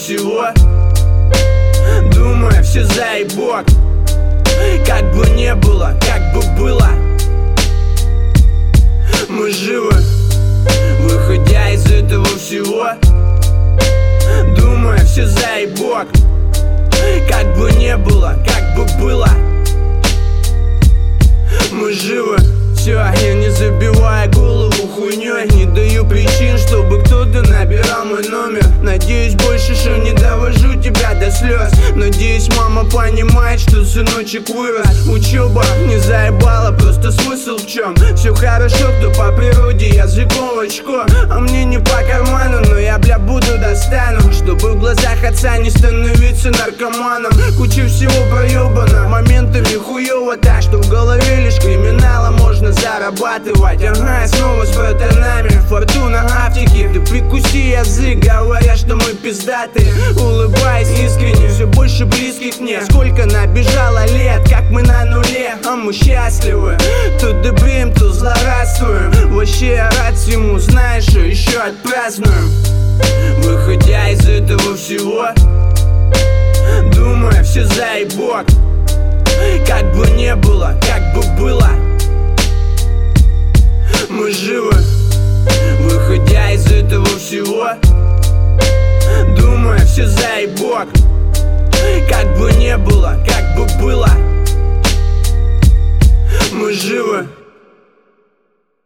всего, думая все заебок. Как бы не было, как бы было, мы живы, выходя из этого всего, думая все заебок. Как бы не было, как бы было, мы живы. Все, я не забиваю голову хуйней, не даю причин, чтобы кто-то набирал мой номер. Надеюсь больше, что не довожу тебя до слез. Надеюсь, мама понимает, что сыночек вырос. Учеба не заебала, просто смысл в чем? Все хорошо, кто по природе языком в очко. А мне не по карману, но я, бля, буду достану, чтобы в глазах отца не становиться наркоманом. Куча всего проебана, моментами хуёво так, что в голове лишь криминала можно зарабатывать. Ага, снова с братанами, фортуна Африки. Ты прикуси язык, говоря, что мы пиздатые. Улыбаясь искренне, все больше близких мне. Сколько набежало лет, как мы на нуле, а мы счастливы. То дебрим, то злорадствуем. Вообще я рад всему, знаешь, что еще отпразднуем. Выходя из этого всего, думая все заебок. Как бы не было, как бы было, мы живы, выходя из этого всего, думая все заебок. Как бы не было, как бы было, мы живы.